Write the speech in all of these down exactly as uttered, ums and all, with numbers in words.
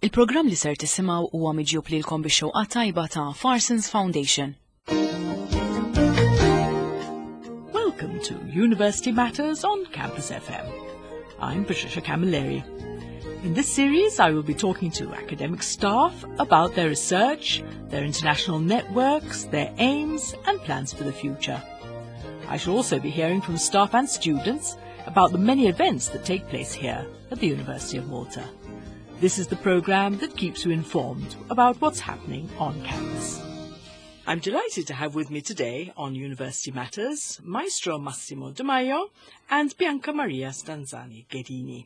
Il-programm li ser tisimgħu huwa miġjub lilkom bix-xewqa tajba ta' Farsons Foundation. Welcome to University Matters on Campus F M. I'm Patricia Camilleri. In this series, I will be talking to academic staff about their research, their international networks, their aims and plans for the future. I shall also be hearing from staff and students about the many events that take place here at the University of Malta. This is the programme that keeps you informed about what's happening on campus. I'm delighted to have with me today on University Matters Maestro Massimo De Maio and Bianca Maria Stanzani Ghedini.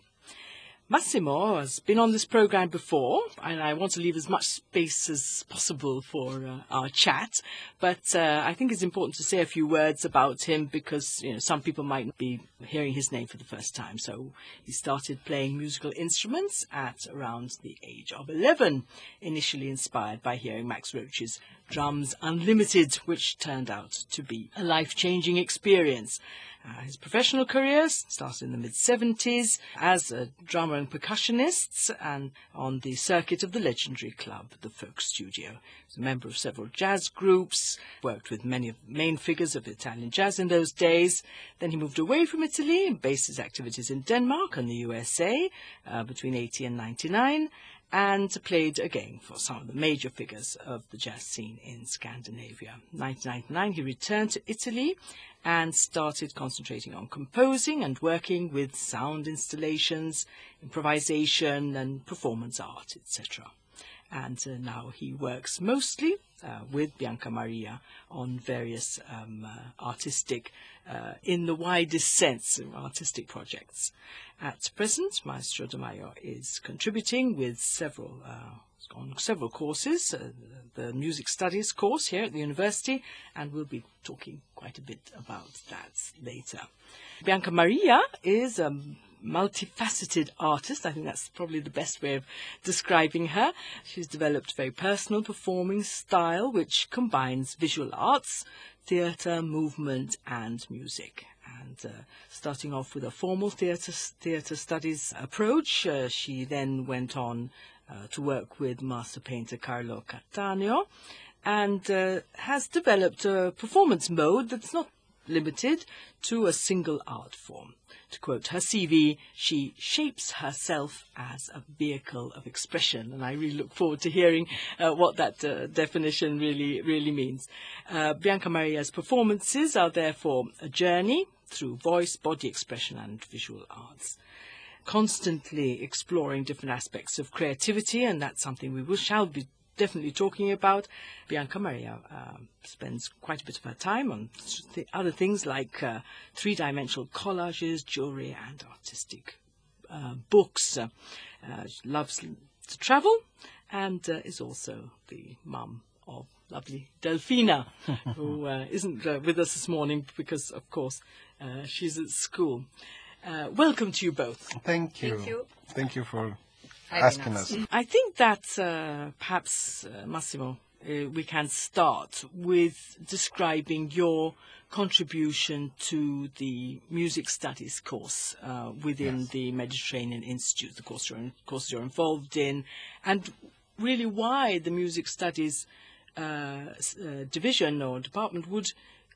Massimo has been on this programme before, and I want to leave as much space as possible for uh, our chat, but uh, I think it's important to say a few words about him because you know some people might be hearing his name for the first time. So he started playing musical instruments at around the age of eleven, initially inspired by hearing Max Roach's Drums Unlimited, which turned out to be a life-changing experience. Uh, his professional career started in the mid-seventies as a drummer and percussionist and on the circuit of the legendary club, the Folk Studio. He was a member of several jazz groups, worked with many of the main figures of Italian jazz in those days. Then he moved away from Italy and based his activities in Denmark and the U S A uh, between eighty and ninety-nine, and played again for some of the major figures of the jazz scene in Scandinavia. In nineteen ninety-nine, he returned to Italy and started concentrating on composing and working with sound installations, improvisation and performance art, et cetera. And uh, now he works mostly uh, with Bianca Maria on various um, uh, artistic, uh, in the widest sense, artistic projects. At present, Maestro De Maio is contributing with several uh, on several courses, uh, the music studies course here at the university, and we'll be talking quite a bit about that later. Bianca Maria is a multifaceted artist. I think that's probably the best way of describing her. She's developed a very personal performing style which combines visual arts, theatre, movement and music. And uh, starting off with a formal theatre theatre studies approach, uh, she then went on uh, to work with master painter Carlo Cattaneo and uh, has developed a performance mode that's not limited to a single art form. To quote her C V, she shapes herself as a vehicle of expression, and I really look forward to hearing uh, what that uh, definition really, really means. Uh, Bianca Maria's performances are therefore a journey through voice, body expression and visual arts, constantly exploring different aspects of creativity, and that's something we will, shall be definitely talking about. Bianca Maria uh, spends quite a bit of her time on th- other things like uh, three-dimensional collages, jewellery and artistic uh, books. Uh, uh, she loves to travel and uh, is also the mum of lovely Delfina, who uh, isn't uh, with us this morning because, of course, uh, she's at school. Uh, welcome to you both. Thank you. Thank you. Thank you for Having asking us. us. I think that uh, perhaps, uh, Massimo, uh, we can start with describing your contribution to the music studies course uh, within Yes. the Mediterranean Institute, the course you're, in, course you're involved in, and really why the music studies uh, s- uh, division or department would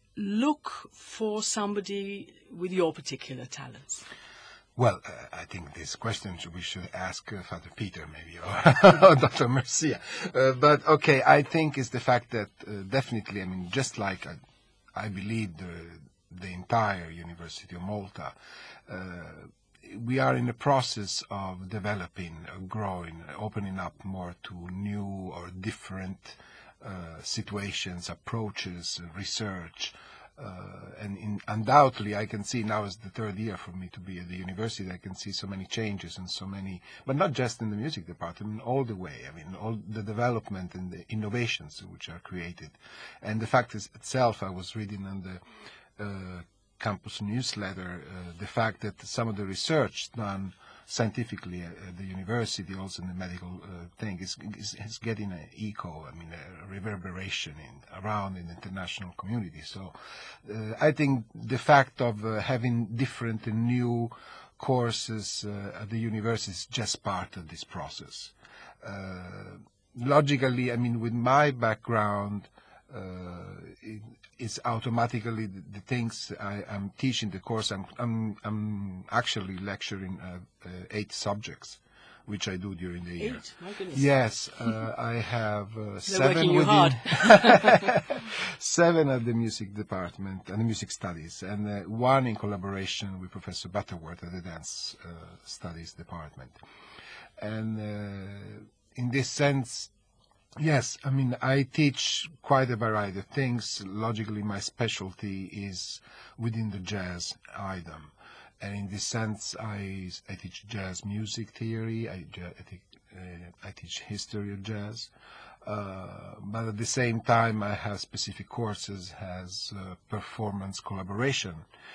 look for somebody with your particular talents. Well, uh, I think this question should, we should ask uh, Father Peter maybe or, or Doctor Mercia. Uh, but okay, I think it's the fact that uh, definitely, I mean, just like I, I believe the, the entire University of Malta, uh, we are in the process of developing, uh, growing, opening up more to new or different uh, situations, approaches, uh, research. Uh, and in, undoubtedly, I can see now is the third year for me to be at the university. I can see so many changes and so many, but not just in the music department, all the way. I mean, all the development and the innovations which are created. And the fact is itself, I was reading in the uh, campus newsletter, uh, the fact that some of the research done scientifically at, at the university, also in the medical uh, thing, is, is, is getting an echo, I mean, a reverberation in, around in the international community. So uh, I think the fact of uh, having different and new courses uh, at the university is just part of this process. Uh, logically, I mean, with my background, uh, it, it's automatically the, the things I, I'm teaching the course. I'm, I'm, I'm actually lecturing uh, uh, eight subjects, which I do during the year. Eight? My goodness. Yes, uh, I have uh, They're seven working you within hard. seven at the music department and the music studies, and uh, one in collaboration with Professor Butterworth at the dance uh, studies department. And uh, in this sense, yes, I mean, I teach quite a variety of things. Logically, my specialty is within the jazz item. And in this sense, I, I teach jazz music theory, I, I, teach, uh, I teach history of jazz. Uh, but at the same time, I have specific courses as uh, performance collaboration,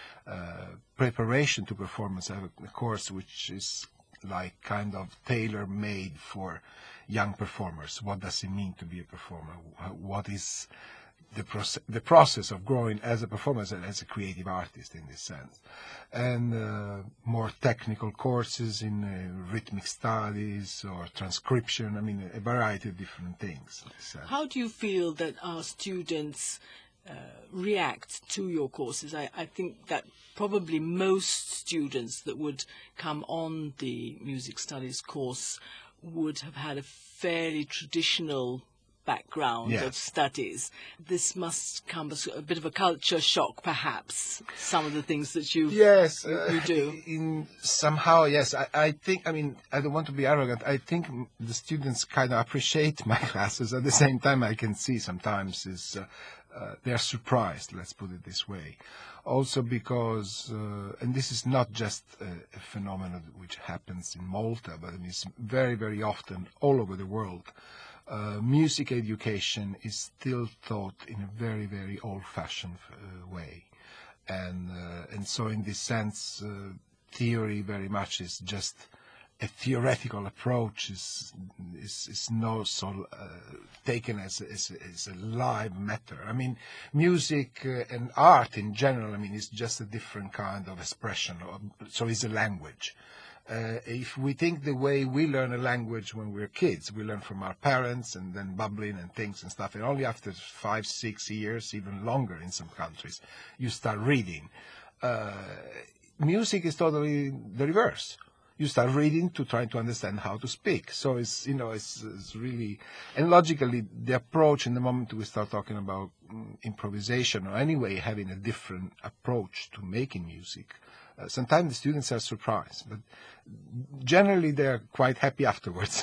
uh, preparation to performance. I have a course which is like kind of tailor-made for young performers. What does it mean to be a performer? What is the, proce the process of growing as a performer and as a creative artist in this sense? And uh, more technical courses in uh, rhythmic studies or transcription. I mean, a variety of different things. How do you feel that our students uh, react to your courses? I, I think that probably most students that would come on the music studies course would have had a fairly traditional background yes. of studies. This must come as a bit of a culture shock, perhaps, some of the things that you, yes, you, uh, you do. In somehow, yes. I, I think, I mean, I don't want to be arrogant. I think the students kind of appreciate my classes. At the same time, I can see sometimes is uh, uh, they're surprised, let's put it this way. Also because, uh, and this is not just a, a phenomenon which happens in Malta, but it's very, very often all over the world. Uh, music education is still taught in a very, very old-fashioned uh, way. And, uh, and so in this sense, uh, theory very much is just a theoretical approach, is, is, is not so uh, taken as, as, as a live matter. I mean, music uh, and art in general, I mean, is just a different kind of expression, or, so it's a language. Uh, if we think the way we learn a language when we're kids, we learn from our parents and then bubbling and things and stuff, and only after five, six years, even longer in some countries, you start reading. Uh, music is totally the reverse. You start reading to try to understand how to speak. So it's, you know, it's, it's really, and logically, the approach in the moment we start talking about um, improvisation, or anyway having a different approach to making music, Uh, sometimes the students are surprised, but generally they're quite happy afterwards.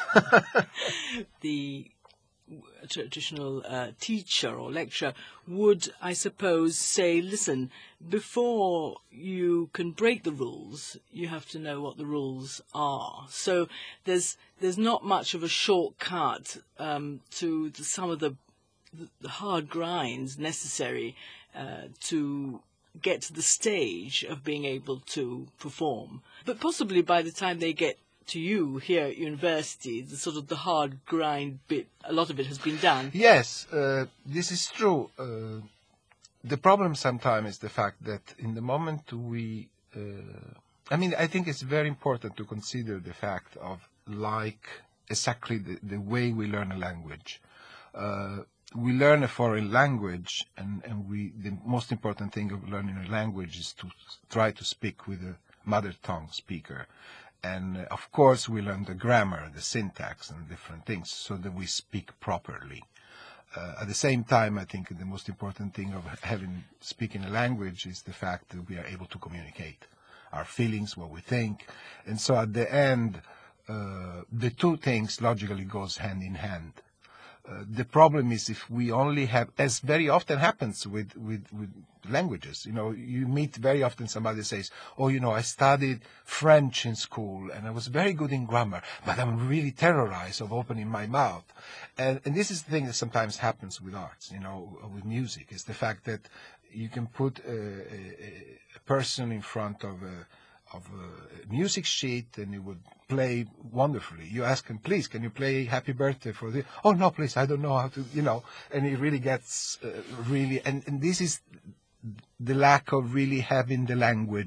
The traditional uh, teacher or lecturer would, I suppose, say, listen, before you can break the rules, you have to know what the rules are. So there's there's not much of a shortcut um, to the, some of the, the hard grinds necessary uh, to get to the stage of being able to perform. But possibly by the time they get to you here at university, the sort of the hard grind bit, a lot of it has been done. Yes, uh, this is true. Uh, the problem sometimes is the fact that in the moment we, uh, I mean, I think it's very important to consider the fact of like exactly the, the way we learn a language. Uh, We learn a foreign language, and, and we, the most important thing of learning a language is to try to speak with a mother tongue speaker. And uh, of course we learn the grammar, the syntax, and different things so that we speak properly. Uh, at the same time, I think the most important thing of having speaking a language is the fact that we are able to communicate our feelings, what we think. And so at the end, uh, the two things logically goes hand in hand. Uh, the problem is if we only have, as very often happens with, with, with languages, you know, you meet very often somebody says, oh, you know, I studied French in school and I was very good in grammar, but I'm really terrorized of opening my mouth. And, and this is the thing that sometimes happens with arts, you know, with music, is the fact that you can put a, a, a person in front of a, of a music sheet and he would play wonderfully. You ask him, please, can you play Happy Birthday for the, oh no, please, I don't know how to, you know, and he really gets uh, really, and, and this is the lack of really having the language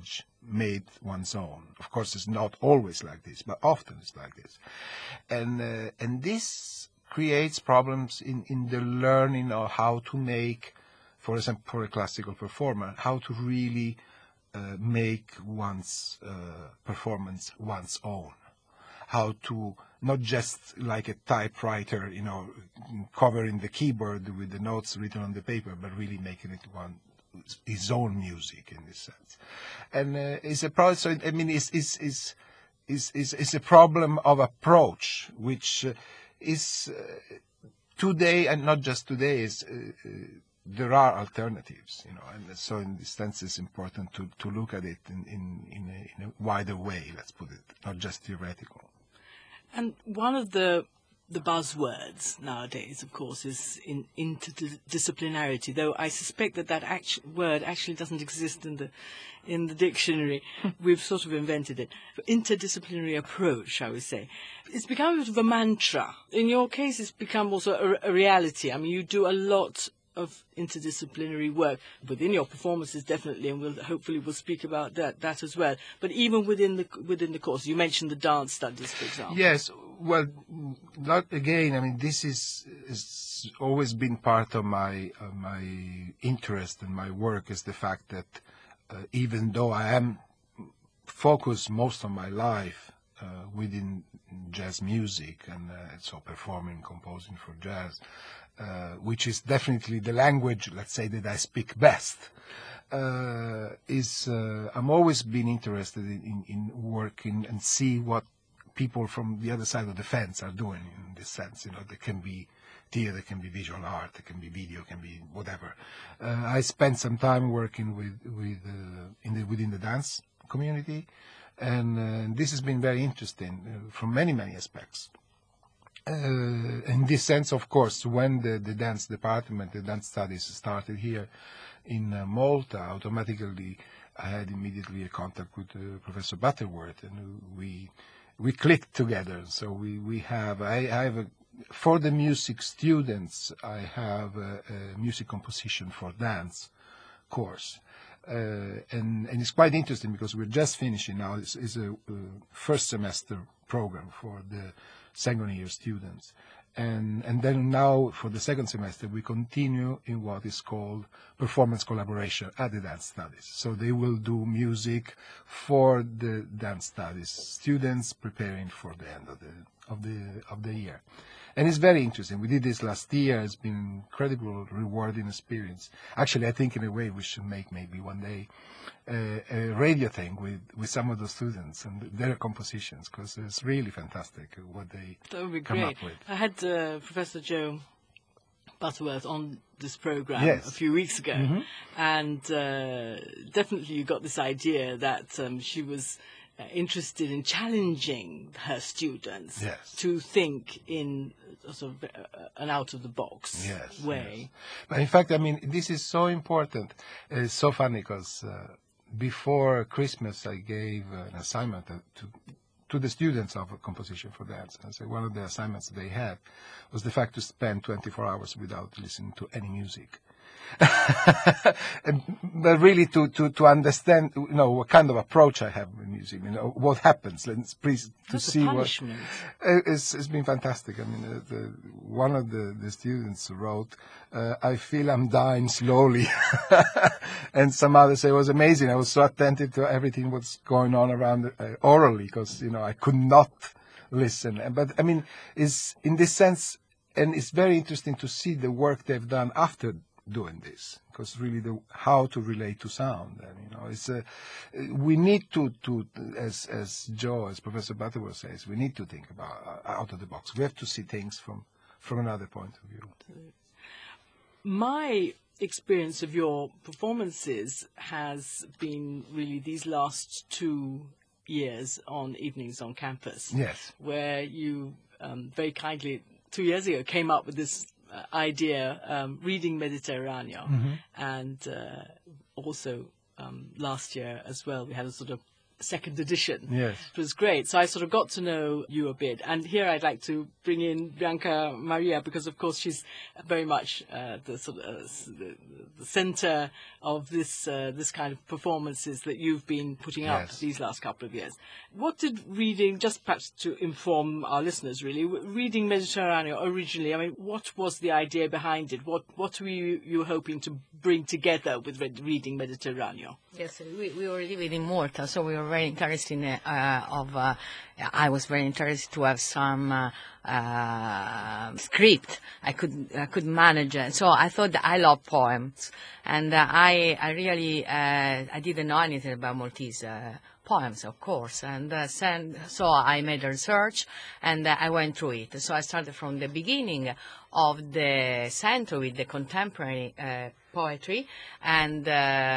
made one's own. Of course, it's not always like this, but often it's like this. And uh, and this creates problems in, in the learning of how to make, for example, for a classical performer, how to really uh, make one's uh, performance one's own. How to, not just like a typewriter, you know, covering the keyboard with the notes written on the paper, but really making it one, his own music in this sense. And uh, it's a problem, so I mean, it's, it's, it's, it's, it's, it's a problem of approach, which uh, is uh, today, and not just today, is uh, uh, there are alternatives, you know, and so in this sense it's important to, to look at it in, in, in, a, in a wider way, let's put it, not just theoretical. And one of the the buzzwords nowadays, of course, is in interdisciplinarity. Though I suspect that that actu word actually doesn't exist in the in the dictionary. We've sort of invented it. Interdisciplinary approach, I would say, it's become a bit of a mantra. In your case, it's become also a, a reality. I mean, you do a lot of interdisciplinary work within your performances, definitely, and we'll hopefully we'll speak about that that as well. But even within the within the course, you mentioned the dance studies, for example. Yes, well, not again. I mean, this is has always been part of my of my interest and my work, is the fact that uh, even though I am focused most of my life uh, within jazz music and uh, so performing, composing for jazz. Uh, which is definitely the language, let's say, that I speak best, uh, is uh, I'm always been interested in, in, in working and see what people from the other side of the fence are doing in this sense. You know, there can be theater, there can be visual art, there can be video, can be whatever. Uh, I spent some time working with, with uh, in the, within the dance community, and uh, this has been very interesting uh, from many, many aspects. Uh, in this sense, of course, when the, the dance department, the dance studies started here in uh, Malta, automatically I had immediately a contact with uh, Professor Butterworth, and we we clicked together. So we, we have, I, I have a, for the music students, I have a, a music composition for dance course. Uh, and, and it's quite interesting because we're just finishing now. It's, it's a uh, first semester program for the second year students. And, and then now for the second semester, we continue in what is called performance collaboration at the dance studies. So they will do music for the dance studies students preparing for the end of the, of the, of the year. And it's very interesting. We did this last year. It's been an incredible, rewarding experience. Actually, I think in a way we should make maybe one day uh, a radio thing with, with some of the students and their compositions, because it's really fantastic what they that would be come great. up with. I had uh, Professor Joe Butterworth on this program Yes. a few weeks ago, Mm-hmm. and uh, definitely you got this idea that um, she was uh, interested in challenging her students Yes. to think in a sort of uh, an out-of-the-box Yes, way. yes. But in fact, I mean, this is so important. It's so funny because uh, before Christmas, I gave an assignment to to the students of a composition for dance. And so one of the assignments they had was the fact to spend twenty-four hours without listening to any music. and, but really to, to, to understand, you know, what kind of approach I have with music, you know, what happens, let's please to That's see a what. punishment. It's, it's been fantastic. I mean, uh, the, one of the, the students wrote, uh, I feel I'm dying slowly. And some others say it was amazing. I was so attentive to everything what's going on around uh, orally because, you know, I could not listen. But, I mean, it's in this sense, and it's very interesting to see the work they've done after doing this, because really the how to relate to sound, and you know, it's a we need to to as as Joe, as Professor Butterworth says, we need to think about uh, out of the box. We have to see things from from another point of view. My experience of your performances has been really these last two years on Evenings on Campus. Yes, where you um, very kindly two years ago came up with this uh, idea, um, reading Mediterranean, mm-hmm. and uh, also um, last year as well we had a sort of second edition. Yes. It was great. So I sort of got to know you a bit. And here I'd like to bring in Bianca Maria, because of course she's very much uh, the sort of uh, the, the center of this uh, this kind of performances that you've been putting up Yes. these last couple of years. What did reading, just perhaps to inform our listeners really, w- reading Mediterranean originally, I mean, what was the idea behind it? What what were you, you hoping to bring together with read, reading Mediterranean? Yes, we, we were living in Malta, so we were very interested in, uh, of, uh, I was very interested to have some uh, uh, script I could I could manage. it. So I thought that I love poems, and uh, I I really uh, I didn't know anything about Maltese uh, poems, of course, and uh, send, so I made a research and uh, I went through it. So I started from the beginning of the century with the contemporary uh, poetry, and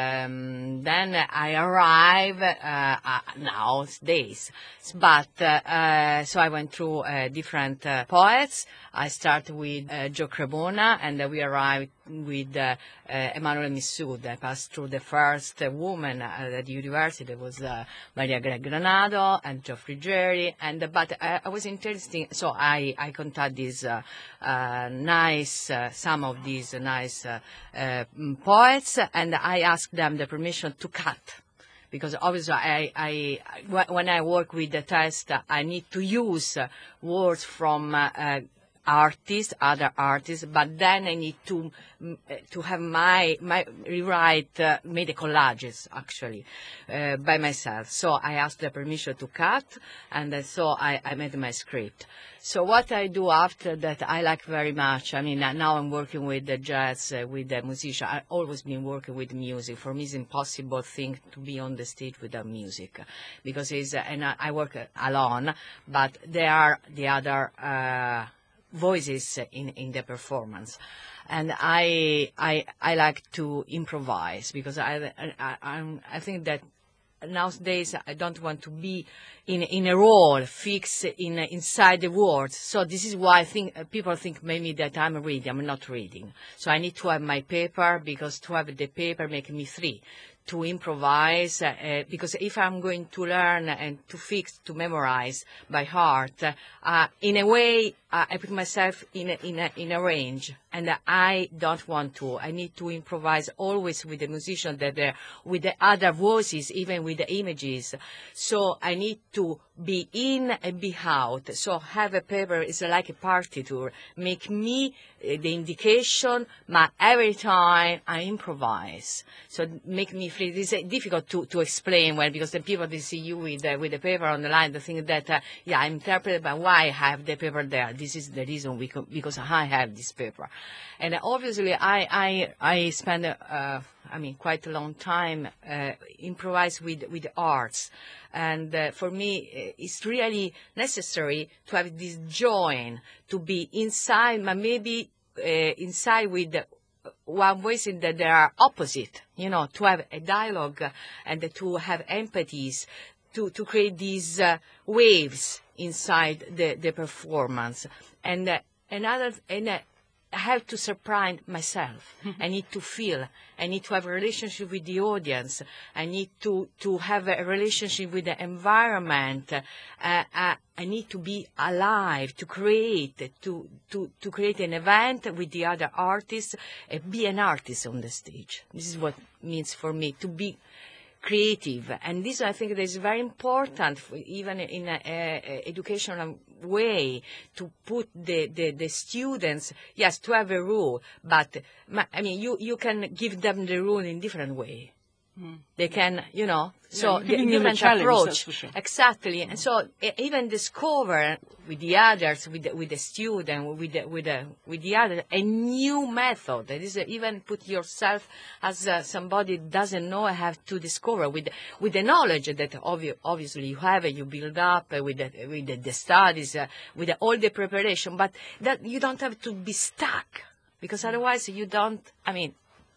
um, then I arrive uh, uh, nowadays. But uh, uh, so I went through uh, different uh, poets. I started with uh, Joe Cremona, and uh, we arrived with uh, uh, Emanuele Missud. I passed through the first uh, woman uh, at the university. There was uh, Maria Gre- Granado and Geoffrey Jerry. And uh, but I, I was interested, so I I contacted these uh, uh, nice uh, some of these uh, nice uh, uh, poets, and I asked them the permission to cut. Because obviously, I, I, I, when I work with the text, I need to use uh, words from uh, uh, artists, other artists, but then I need to to have my my rewrite, uh, made collages actually uh, by myself. So I asked the permission to cut, and uh, so I, I made my script. So what I do after that, I like very much. I mean, now I'm working with the jazz, uh, with the musician. I've always been working with music. For me, it's impossible thing to be on the stage without music, because it's uh, and I, I work uh, alone, but there are the other uh, voices in in the performance. And I I I like to improvise, because I I I'm, I think that nowadays I don't want to be in in a role fixed in inside the words. So this is why I think uh, people think maybe that I'm reading. I'm not reading. So I need to have my paper, because to have the paper make me free to improvise, uh, because if I'm going to learn and to fix, to memorize by heart, uh, in a way, uh, I put myself in a, in a, in a range, and I don't want to. I need to improvise always with the musician, that uh, with the other voices, even with the images. So I need to be in and be out. So have a paper is like a partiture, make me uh, the indication, but every time I improvise. So make me free. It's uh, difficult to, to explain well, because the people they see you with uh, with the paper on the line, they think that uh, yeah, I interpret, but why I have the paper there? This is the reason we co- because I have this paper, and uh, obviously I I I spend uh, I mean quite a long time uh, improvise with with arts. And uh, for me, it's really necessary to have this join, to be inside, but maybe uh, inside with the, one voice in that they are opposite, you know, to have a dialogue and to have empathies, to, to create these uh, waves inside the, the performance. And uh, another, and uh, I have to surprise myself. I need to feel. I need to have a relationship with the audience. I need to, to have a relationship with the environment. Uh, uh, I need to be alive, to create, to, to, to create an event with the other artists, and be an artist on the stage. This is what it means for me, to be creative. And this, I think, is very important, for even in an educational way, to put the, the, the students, yes, to have a rule, but, I mean, you, you can give them the rule in different way. Mm. They can, you know, so yeah, the different approach. For sure. Exactly. Mm. And so uh, even discover with the others, with the, with the student, with the, with the, with the other, a new method. That is, uh, even put yourself as uh, somebody doesn't know, have to discover with, with the knowledge that obvi- obviously you have, uh, you build up uh, with, the, with the, the studies, uh, with the, all the preparation, but that you don't have to be stuck, because otherwise you don't, I mean,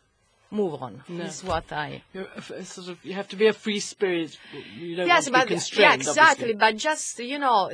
move on. No. This is what I. You're a, sort of, you have to be a free spirit. You don't yes, want to but be constrained, yeah, exactly. Obviously. But just you know,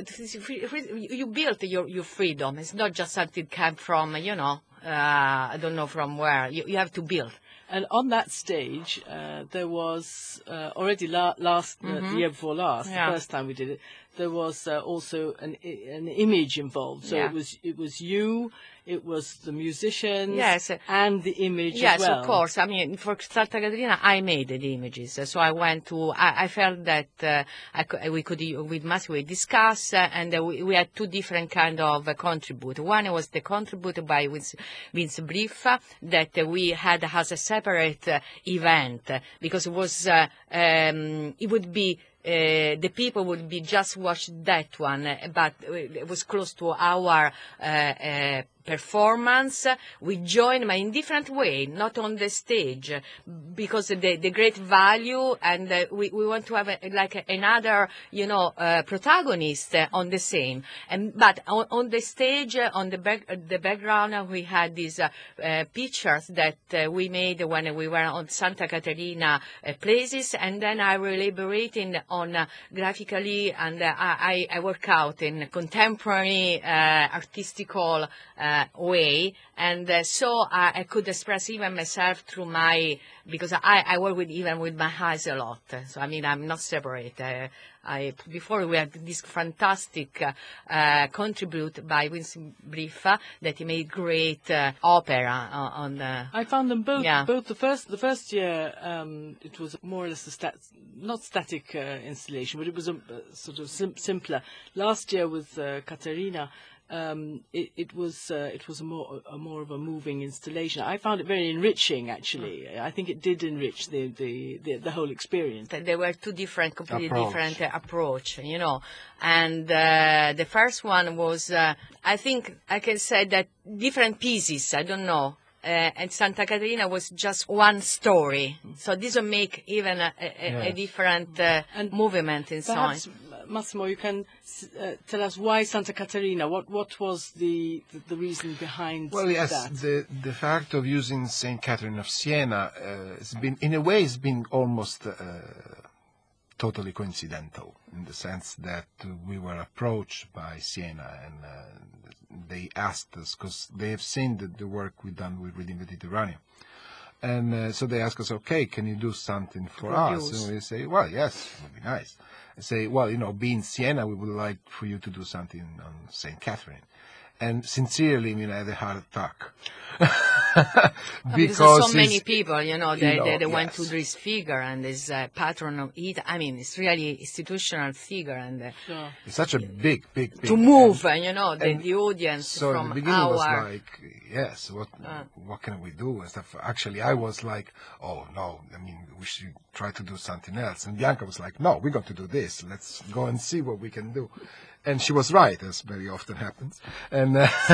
you built your your freedom. It's not just something came from you know, uh, I don't know from where. You you have to build And on that stage, uh, there was uh, already la- last uh, the year before last, Yeah. the first time we did it, there was uh, also an i- an image involved. So Yeah. it was it was you, it was the musicians, Yes. and the image Yes, as well. of course. I mean, for Santa Caterina, I made the images. So I went to, I, I felt that uh, I could, we could, with Massimo, we discuss, uh, and uh, we, we had two different kind of uh, contribute. One was the contribute by Vince, Vince Briffa that uh, we had as a separate uh, event, uh, because it was, uh, um, it would be, Uh, the people would be just watch that one, uh, but it was close to our uh, uh, performance. We joined, but in different way, not on the stage, because the the great value, and uh, we we want to have a, like a, another, you know, uh, protagonist uh, on the same. And but on, on the stage, uh, on the back uh, the background, uh, we had these uh, uh, pictures that uh, we made when we were on Santa Caterina uh, places, and then I will elaborating on uh, graphically, and uh, I, I work out in contemporary uh, artistical uh, way, and uh, so I, I could express even myself through my, because I, I work with even with my eyes a lot. So I mean, I'm not separate. Uh, I before we had this fantastic uh, uh, contribute by Vincent Briffa that he made great uh, opera on, on the. I found them both. Yeah. Both the first, the first year, um, it was more or less a stat, not static uh, installation, but it was a, a sort of sim- simpler. Last year with uh, Caterina, um, it, it was uh, it was a more a more of a moving installation. I found it very enriching, actually. I think it did enrich the the, the, the whole experience. There were two different, completely Approach. different uh, approach, you know. And uh, the first one was, uh, I think I can say that different pieces, I don't know. Uh, and Santa Caterina was just one story. So this will make even a, a, a Yes. different uh, And movement inside. Perhaps, Massimo, you can uh, tell us why Santa Caterina. What what was the the, the reason behind Well, yes, that? the the fact of using Saint Catherine of Siena uh, has been, in a way, has been almost uh, totally coincidental, in the sense that uh, we were approached by Siena, and uh, they asked us, because they have seen the, the work we've done with Reading Mediterranean. And uh, so they ask us, okay, can you do something for us? Produce. And we say, well, yes, it would be nice. I say, well, you know, being Siena, we would like for you to do something on Saint Catherine. And sincerely, I mean, I had a heart attack. Because there's so many it's- people, you know, you they, know, they, they went yes. to this figure, and this uh, patron of it. I mean, it's really institutional figure, and uh, Sure. It's such a big, big, big. to move, and- uh, you know, the, and the audience So from in the beginning our. was like, yes, what what can we do and stuff. Actually, I was like, oh no, I mean, we should try to do something else. And Bianca was like, no, we're going to do this. Let's go and see what we can do. And she was right, as very often happens. And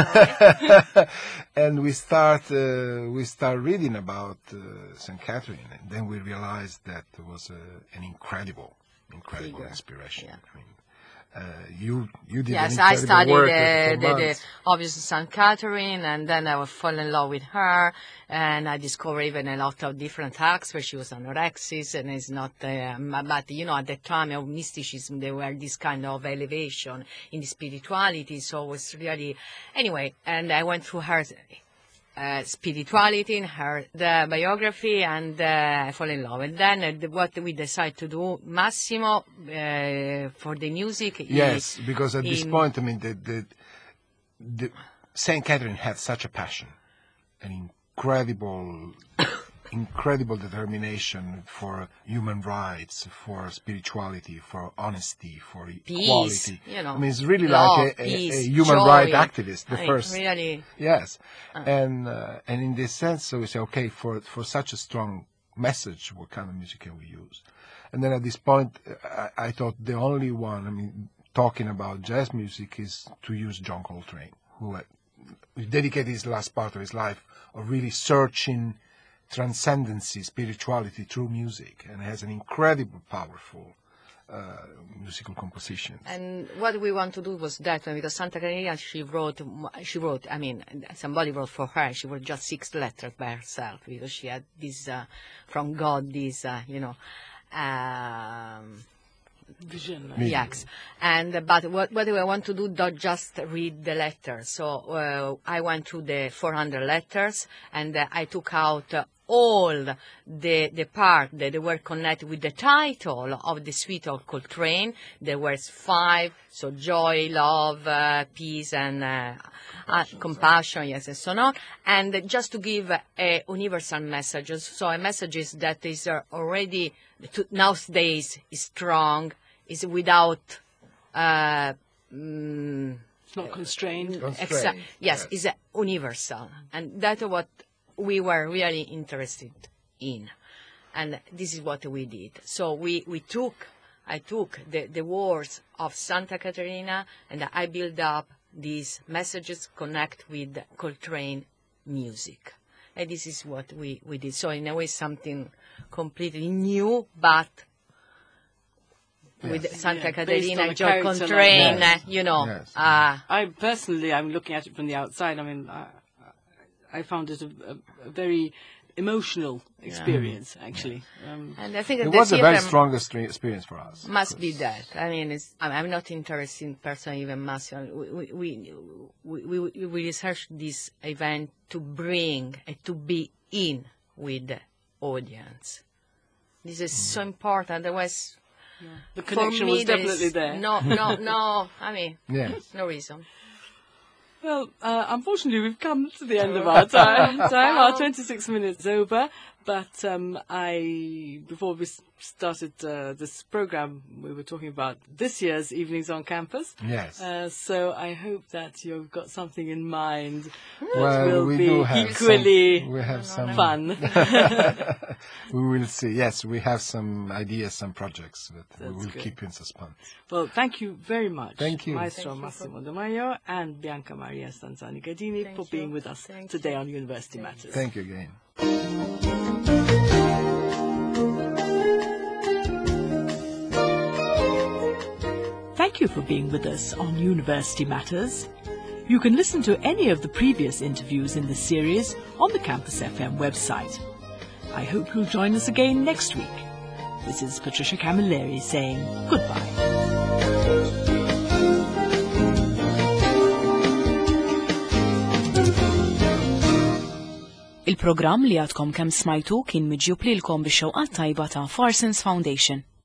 uh, and we start uh, we start reading about uh, Saint Catherine, and then we realized that it was uh, an incredible, incredible Figure. inspiration. Yeah. I mean, uh, you you did Yes, an I incredible studied work uh, for the, the months. obviously Saint Catherine, and then I fell in love with her, and I discovered even a lot of different acts where she was anorexis, and it's not, uh, but you know, at the time of mysticism, there were this kind of elevation in the spirituality, so it was really, anyway, and I went through her uh, spirituality, in her the biography, and uh, I fall in love. And then uh, the, what we decided to do, Massimo, uh, for the music. he- Yes, because at this he- point, I mean, the, the, the Saint Catherine had such a passion, an incredible, incredible determination for human rights, for spirituality, for honesty, for Peace, equality. you know, I mean, it's really love, like a, a, peace, a human joy. rights activist, the I mean, first. really. Yes, and uh, and in this sense, so we say, okay, for for such a strong message, what kind of music can we use? And then at this point, I, I thought the only one, I mean, talking about jazz music is to use John Coltrane, who had dedicated his last part of his life of really searching transcendency, spirituality through music, and has an incredible, powerful uh, musical compositions. And what we want to do was that one, because Santa Caterina, she wrote, she wrote, I mean, somebody wrote for her, she wrote just six letters by herself, because she had this, uh, from God, this, uh, you know, um, Vision. Me- Yes, and uh, but what what I want to do, not just read the letters. So uh, I went through the four hundred letters, and uh, I took out uh, all the the part that they were connected with the title of the suite of Coltrane. There was five, so joy, love, uh, peace, and uh, uh, compassion, yes, and so on. And just to give a universal messages, so a message that is uh, already to, nowadays is strong, is without. Uh, mm, It's not constrained. Constrained, Exa- yes, yes. it's a universal, and that's what we were really interested in, and this is what we did. So we, we took, I took the, the words of Santa Caterina, and I built up these messages connect with Coltrane music, and this is what we, we did. So in a way, something completely new, but with Yes. Santa Yeah, based on Caterina, the Joe character like Coltrane, that. uh, you know. Yes. Uh, I personally, I'm looking at it from the outside. I mean, I, I found it a, a, a very emotional experience, actually. Um, and I think It the was a very theater strong estre- experience for us. must be that. I mean, it's, I'm I'm not interested in personally even Massimo. We, we, we, we, we researched this event to bring and to be in with the audience. This is so important. Otherwise, the for connection me, was there is definitely there. No, no, no. I mean, Yes. no reason. Well, uh, unfortunately, we've come to the end of our time. time. Our twenty-six minutes over. But um, I, before we s- started uh, this program, we were talking about this year's Evenings on Campus. Yes. Uh, so I hope that you've got something in mind that Well, will we be do have equally some, we have some fun. We will see. Yes, we have some ideas, some projects that we That's will good. keep in suspense. Well, thank you very much, Thank you. Maestro Thank you Massimo De Maio and Bianca Maria Stanzani Gadini Thank for you. being with us Thank today you. on University Matters. Thank you again. Thank you for being with us on University Matters. You can listen to any of the previous interviews in this series on the Campus F M website. I hope you'll join us again next week. This is Patricia Camilleri saying goodbye. Il-programm li għadkom kemm smajtu kien miġjub lilkom bix-xewqat tajba ta' Farsons Foundation.